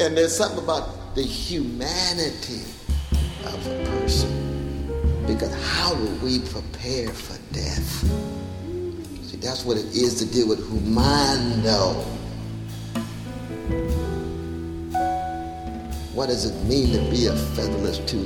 And there's something about the humanity of a person. Because how do we prepare for death? See, that's what it is to deal with humano. What does it mean to be a featherless tooth?